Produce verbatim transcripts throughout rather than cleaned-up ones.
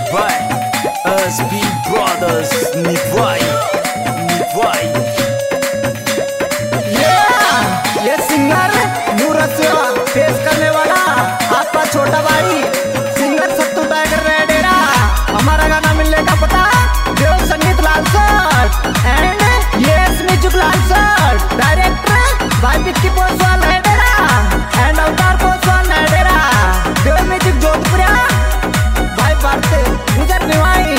by S B Brothers. Nivai, Nivai. yeah! ये singer नूरत से पेश करने वाला आपका छोटा भाई सिंगर सत्तू टाइगर रेडेरा। हमारा गाना मिलने का पता Dev Sangeet Lal sir and yes music Lal sir, director भाई विक्की पोसवाल रेडेरा एंड अवतार पोसवाल रेडेरा, देव म्यूजिक जोधपुरा भाई बढ़ते गुजर निवाई।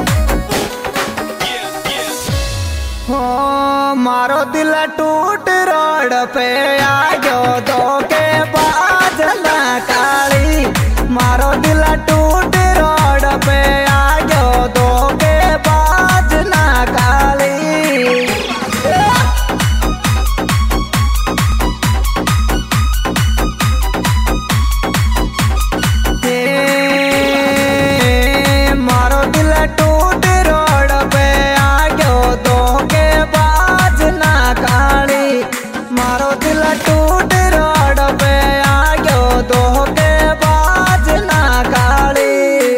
हो मारो दिल टूट रोड पे आ गयो दो के बाजला काली, मारो दिल टूट रोड पे आ गयो दो के बाजना काली। मारो दिल टूट रोड पे आ गयो दो के बाजना काली, मारो दिल टूट रोड पे आ गयो दो के बाजना काली।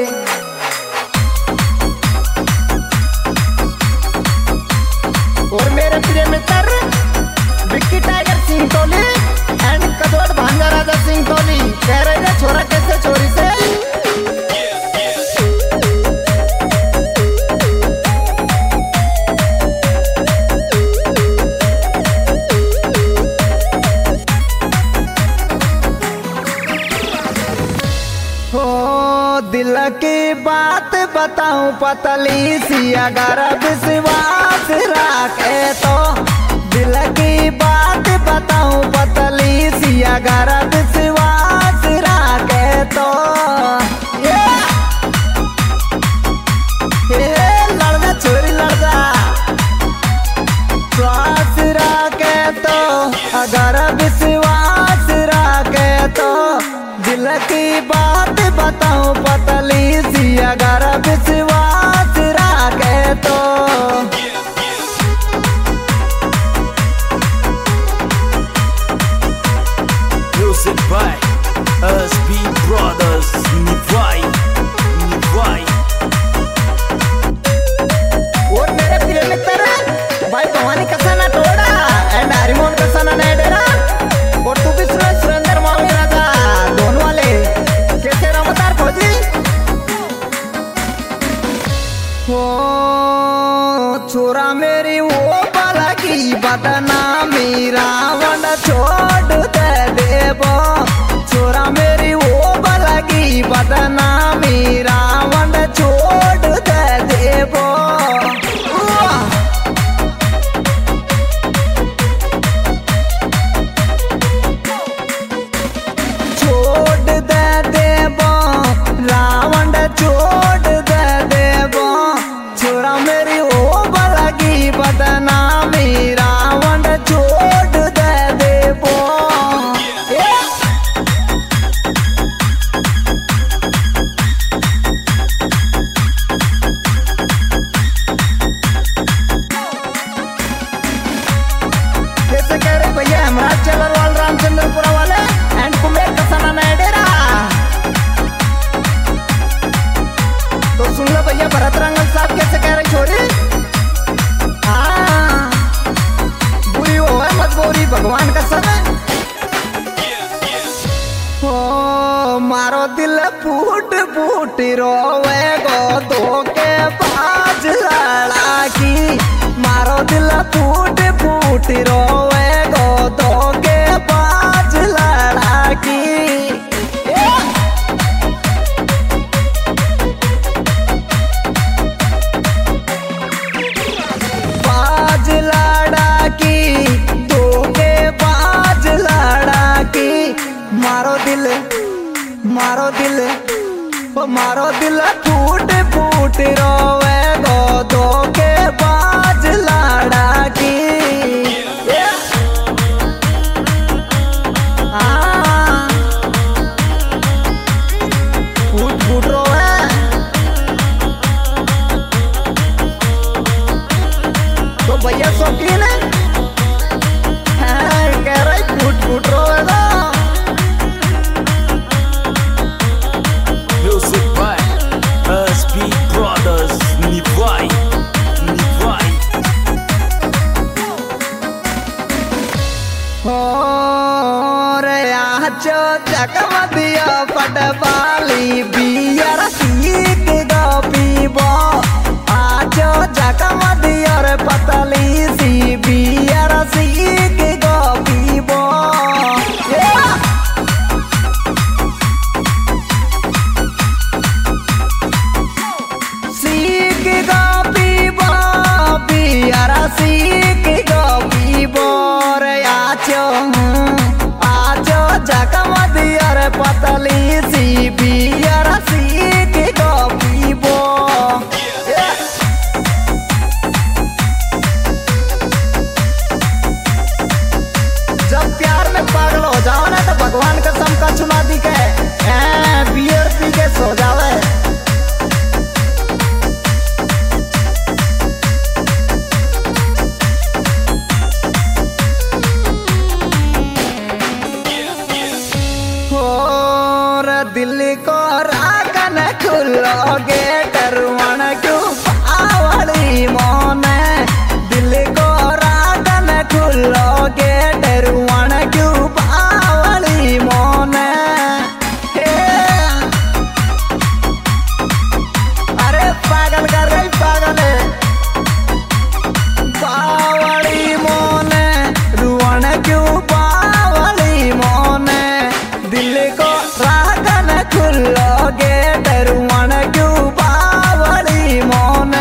और मेरे प्रिय मित्र विक्की टाइगर सिंह टोली एंड कदोड़ भांजा राजा सिंह टोली कह रहे थे छोरा कैसे चोरी से। हो दिल की बात बताऊं पतली सी, अगर विश्वास रखे तो दिल की बात बताऊं पतली सी, अगर विश्वास रखे तो ये ये लड़का छोरी लड़का श्वास रखे तो, अगर विश्वास रखे तो दिल की बात बताऊं पतली सी, अगर विश्वास रखे तो। Music by S B Brothers. Nivai, Nivai. और मेरे प्रिय मित्र भाई भवानी कसाना टोड़ा एंड हरिमोहन कसाना नेडेरा, और तू भी सुन सुरेंद्र मामी राजा दोनों वाले कैसे रमतार फौजी। हो छोरा मेरी वो बाला की बदनामी रावण छोड़ दे देबो, छोरा मेरी वो बाला की बदनामी रावण छोड़ दे देबो। छोड़ दे देबो रावण छोड़ दे देबो, छोरा मेरी ओ बलगी बदनामी रावण छोड़ दे देबो। कैसे कह रहे भैया हेमराज चलर वाल रामचंद्रपुरा वाले एंड कुमेर कसाना नेडेरा। तो सुन लो भैया भरत रंगल साहब कैसे कह रहे छोरी। हाँ बुरी हो है मजबूरी भगवान का समय। हो मारो दिल फूट फूट रोवे गो दो के बाज लड़ाकी, मारो दिल फूट फूट रोवे गो दो के बाज लड़ाकी। बाज लड़ाकी दो के बाज लड़ाकी, मारो दिल मारो दिल ओ मारो दिल फूट फूट रोवे गो दो के बाज लड़ाकी। हाँ फूट फूट रोवे तो भैया शौकीन है कह रहे फूट फूट रोवे तो। Music by S B जगमदिया पटवाली बियर सीख गो पीबो आजो जगमदिया रे पतली सी बियर सीख गो पीबो सीख गो पीबो बियर सीख गो पीबो रे आजो आजो जगमदिया रे पतली सी बियर सीख गो पीबो जब प्यार में पागल हो जाओ ना तो भगवान कसम का चुना दी के बियर पी के सो जावे दिल को रागन खुलो गेट रुवन क्यों आवड़ी मोने दिल को रागन खुलो गेट रुवन क्यों आवड़ी मोने अरे पागल कर गई पागल बावड़ी मोने रुवन क्यों बावड़ी मोने दिल को रागन खुलो गेट रुवन क्यों बावड़ी मोने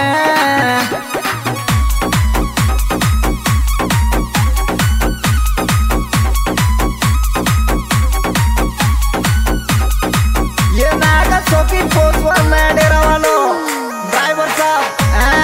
ये नागा सोकी पोस्वर में डेरा वालों ड्राइवर साहब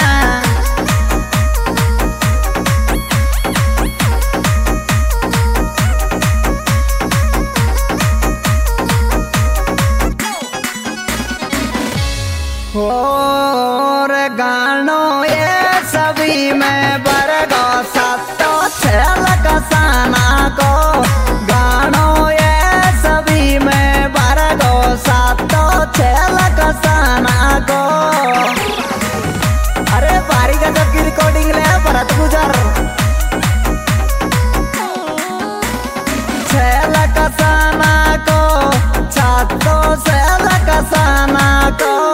और गानो ये सभी में बरगो सत्तो छल कसाना को गानो ये सभी में बरगो सत्तो छल कसाना को अरे बारी गजब की रिकॉर्डिंग ले भरत गुजर छल कसाना को छत्तो छल कसाना को